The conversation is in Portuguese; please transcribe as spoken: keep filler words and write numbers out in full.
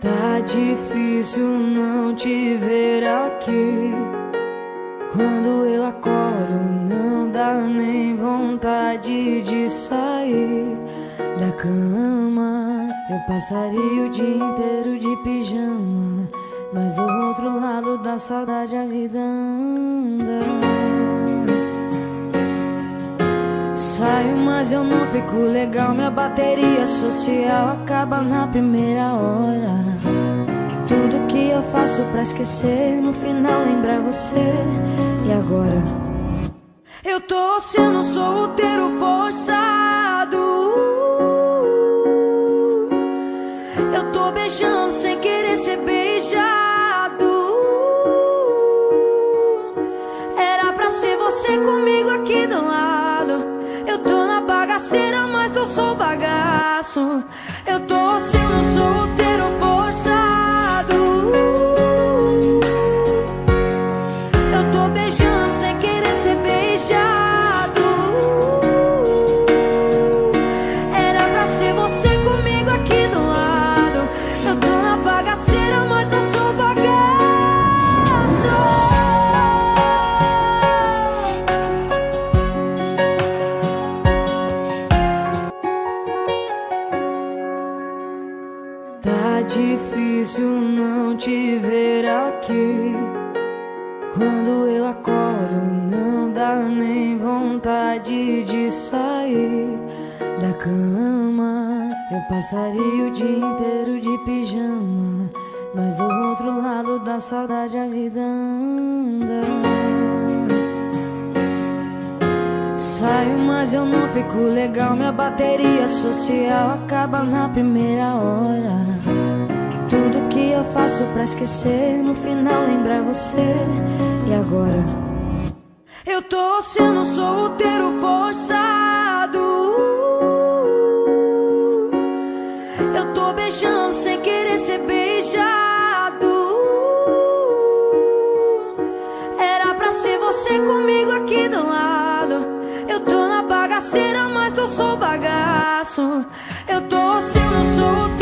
Tá difícil não te ver aqui. Quando eu acordo não dá nem vontade de sair da cama. Eu passaria o dia inteiro de pijama, mas do outro lado da saudade a vida anda. Saio, mas eu não fico legal. Minha bateria social acaba na primeira hora. Tudo que eu faço pra esquecer, no final lembrar você. E agora? Eu tô sendo solteiro forçado. Eu tô beijando sem querer ser beijado. Era pra ser você comigo aqui do lado. Eu tô na bagaceira, mas eu sou bagaço. Eu tô sendo solteiro forçado. Eu tô beijando sem querer ser beijado. Era pra ser você comigo aqui do lado. Eu tô na bagaceira, mas eu sou bagaço. Tá difícil não te ver aqui. Quando eu acordo não dá nem vontade de sair da cama. Eu passaria o dia inteiro de pijama, mas do outro lado da saudade a vida anda. Saio, mas eu não fico legal. Minha bateria social acaba na primeira hora. Tudo que eu faço pra esquecer, no final lembrar você. E agora? Eu tô sendo solteiro forçado. Eu tô beijando sem querer ser beijado. Era pra ser você comigo aqui do lado. Eu tô na bagaceira, mas eu sou bagaço. Eu tô sendo solteiro.